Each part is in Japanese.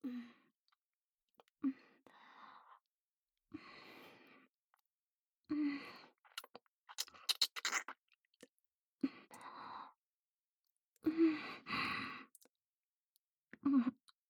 うん、うん、うん、うん、うん、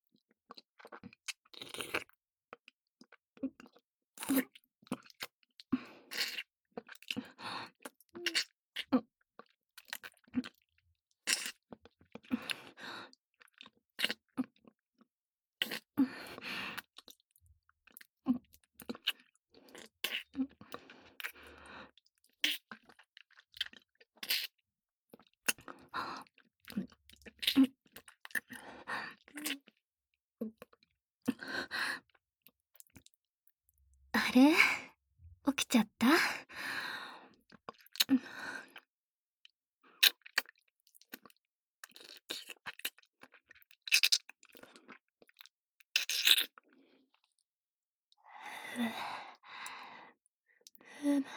あれ、起きちゃった？ふむ。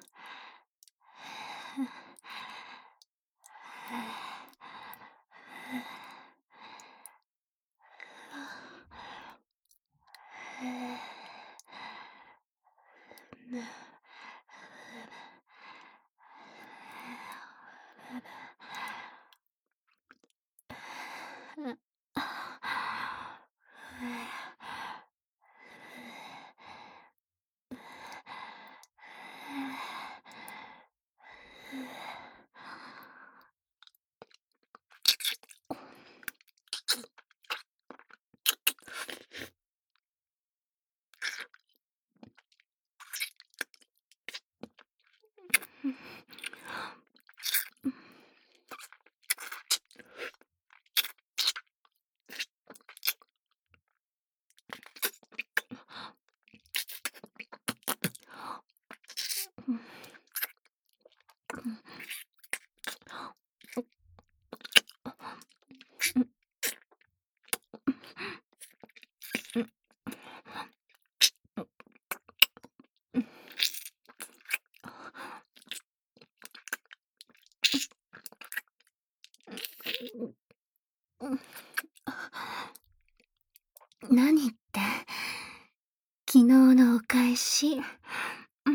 何って、昨日のお返し。うん。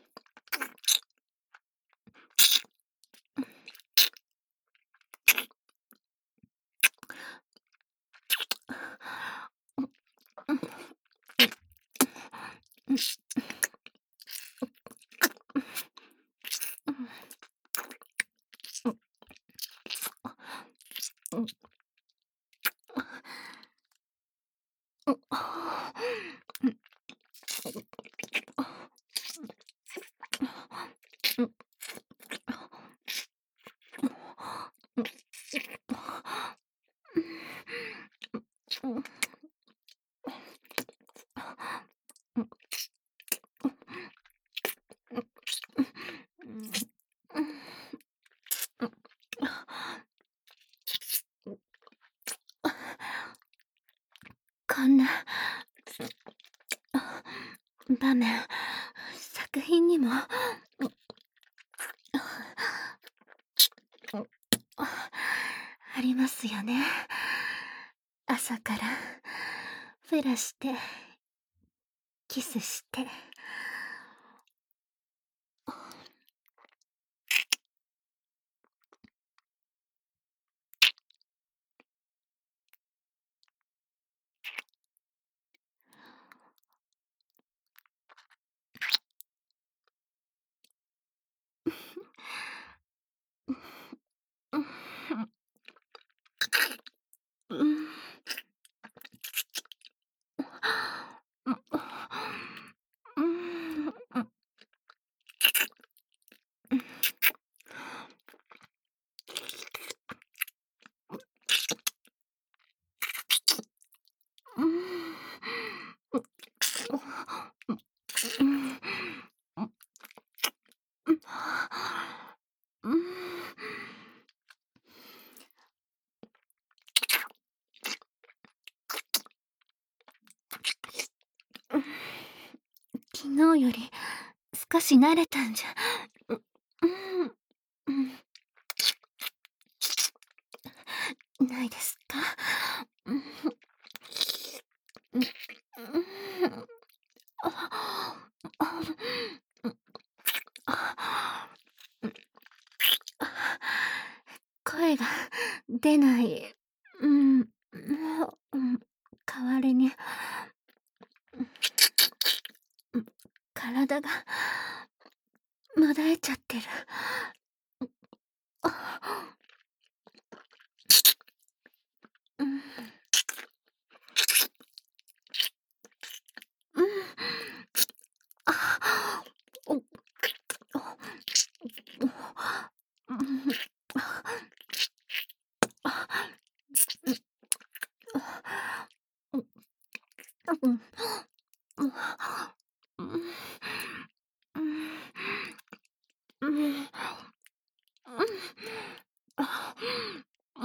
こんな場面、作品にもありますよね。朝からフェラして、キスして。うん。昨日より少し慣れたんじゃ。ないですか？ 出ない。うん、代わりに、体がもだえちゃってる。あ、うん、うん、あ、お、お、うん、あ、うん、うん、うん、うん、うん、あ、うん、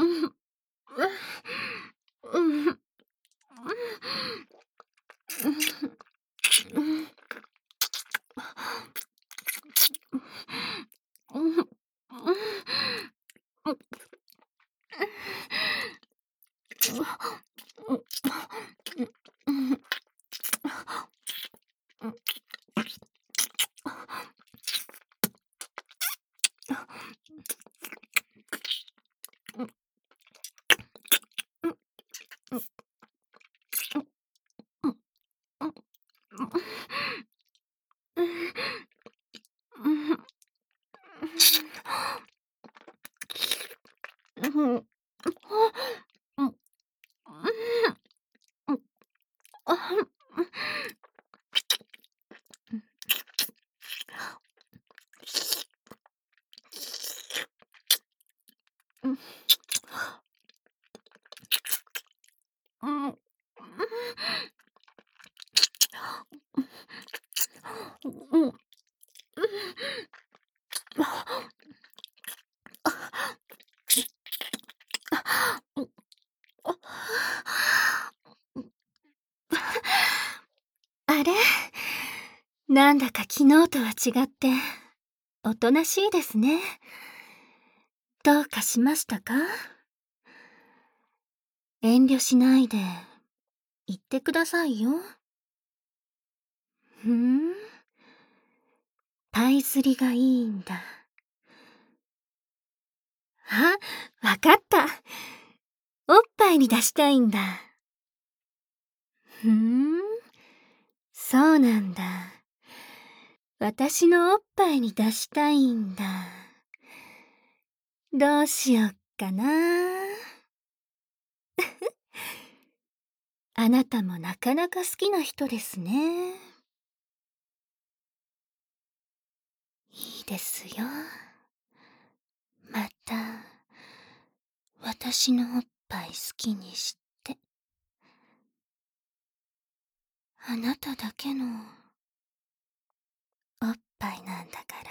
うん、うん、うん、うん、うん、あれ、なんだか昨日とは違って、おとなしいですね。どうかしましたか？遠慮しないで言ってくださいよ。ふん、パイ釣りがいいんだ。あ、わかった。おっぱいに出したいんだ。ふん、そうなんだ。私のおっぱいに出したいんだ。どうしよっかな。あなたもなかなか好きな人ですね。いいですよ。また、私のおっぱい好きにして。あなただけのおっぱいなんだから。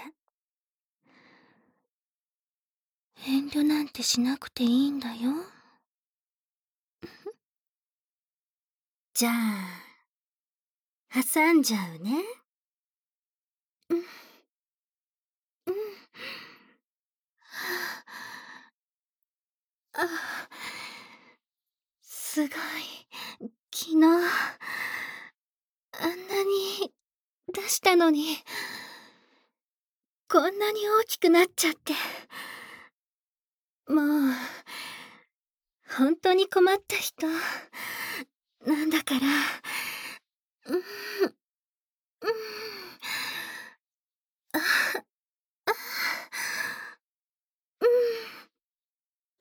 遠慮なんてしなくていいんだよ。じゃあ、挟んじゃうね。うん、うん。あ、すごい。昨日、あんなに出したのに、こんなに大きくなっちゃって。もう、本当に困った人なんだから。うん、うん。あ、あ、うん、うん。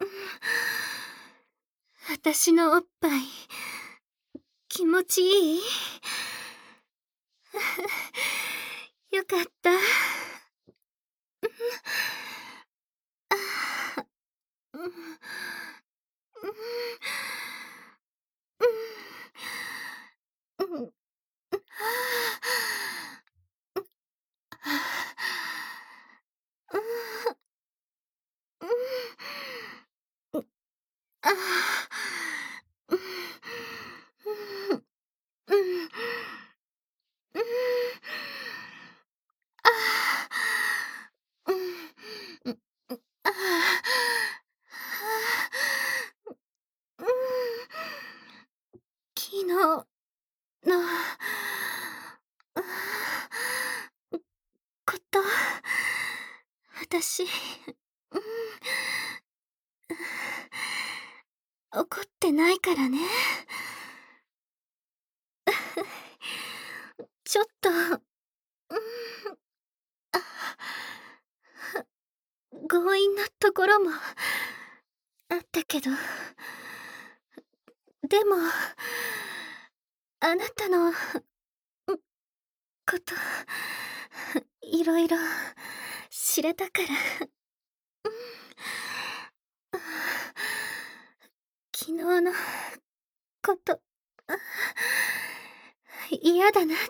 私のおっぱい、気持ちいい？よかった。あ、うん、うん、うん、うん、うん、うん、ああ、うん、うん、うん、うん、ああ、うん、うん、ああ、うん、昨日の、こと、私、うん、 怒ってないからね。ちょっと、あ、強引なところもあったけど、でも、あなたの、こと、いろいろ知れたから、昨日のこと、嫌だなって、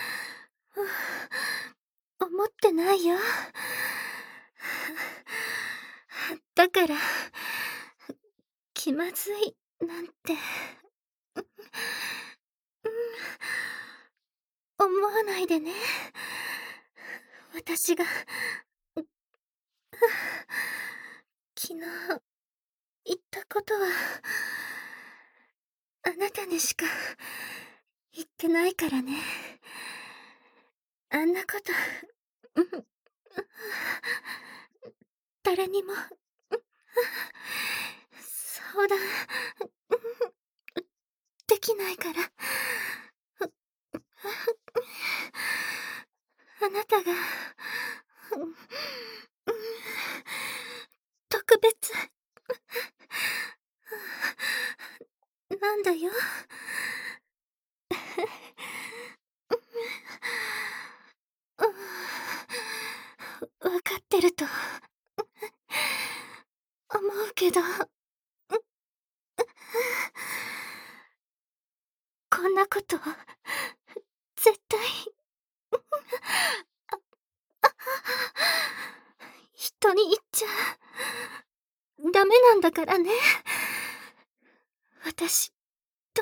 思ってないよ。だから、気まずいなんて、思わないでね。私が、昨日言ったことは、あなたにしか言ってないからね。あんなこと、誰にも、相談、できないから。あなたが、特別、なんだよ。わかってると、思うけど、こんなこと、絶対、人に言っちゃ、ダメなんだからね。私と、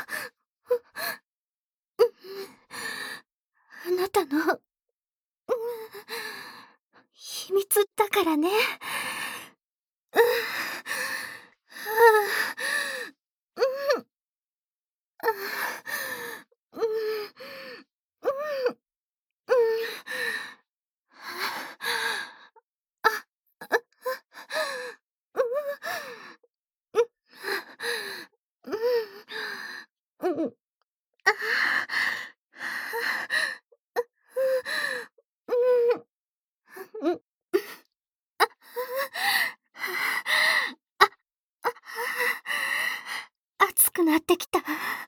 あなたの、秘密だからね。熱くなってきた。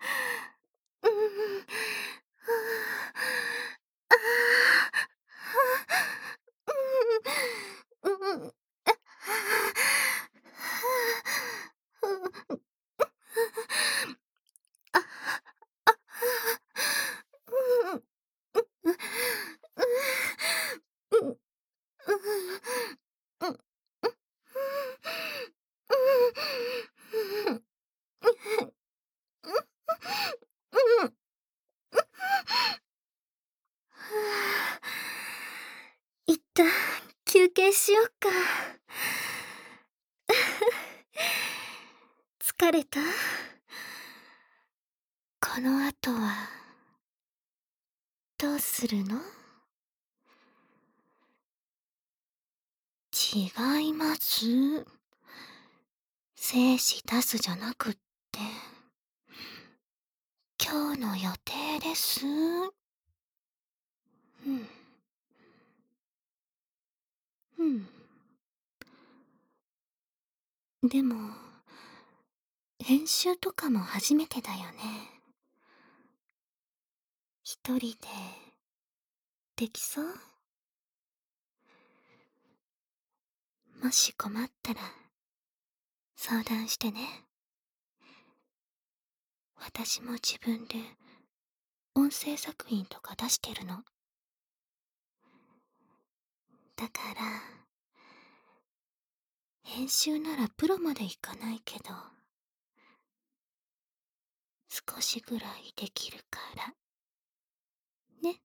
一旦休憩しよっか。疲れた？この後はどうするの？違います。精子出すじゃなくって、今日の予定です。うん。うん。でも、編集とかも初めてだよね。一人で、できそう？もし困ったら、相談してね。私も自分で、音声作品とか出してるの。だから、編集ならプロまでいかないけど、少しぐらいできるから。ね。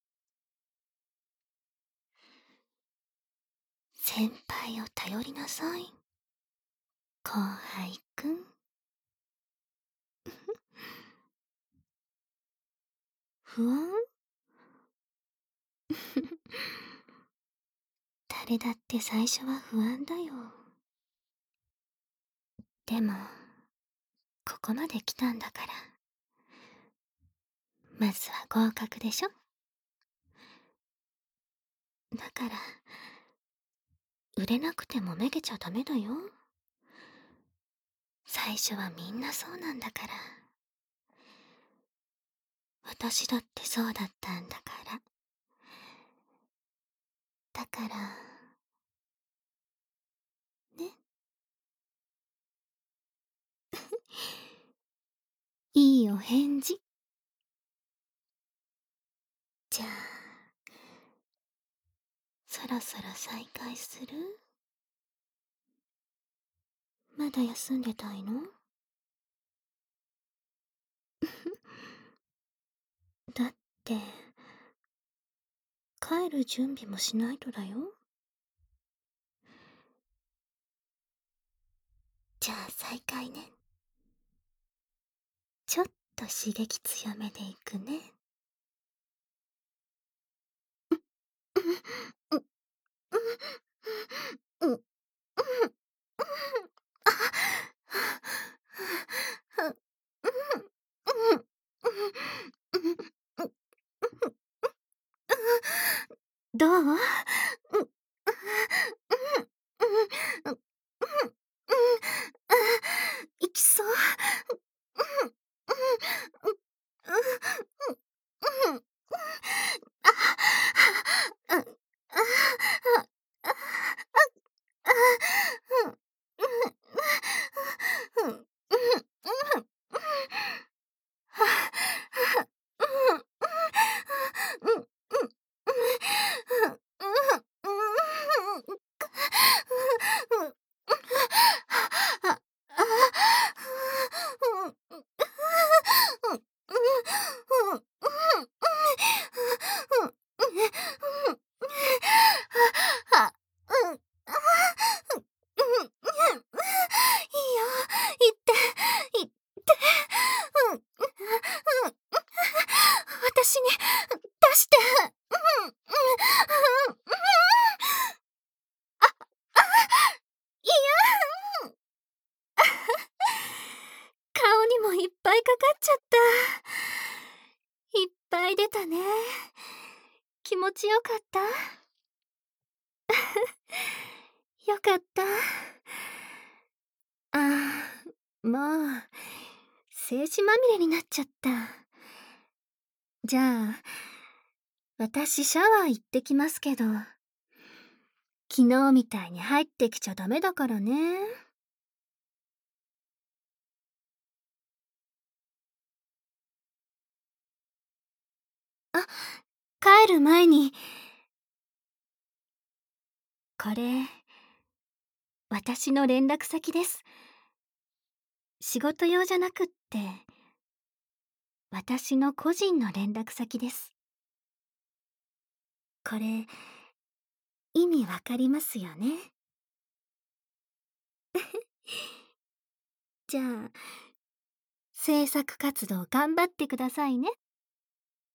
先輩を頼りなさい。後輩くん。不安？誰だって最初は不安だよ。でも、 こまで来たんだから。まずは合格でしょ。だから、売れなくてもめげちゃダメだよ。最初はみんなそうなんだから。私だってそうだったんだから。だから、ね。いいお返事。じゃあ、そろそろ再開する？まだ休んでたいの？だって、帰る準備もしないとだよ。じゃあ再開ね。ちょっと刺激強めでいくね。どう？いきそう？私に出して。顔にもいっぱいかかっちゃった。いっぱい出たね。気持ちよかった？よかった。ああ、もう、精子まみれになっちゃった。じゃあ、私シャワー行ってきますけど、昨日みたいに入ってきちゃダメだからね。あ、帰る前に、これ、私の連絡先です。仕事用じゃなくって、私の個人の連絡先です。これ、意味わかりますよね？じゃあ、制作活動頑張ってくださいね。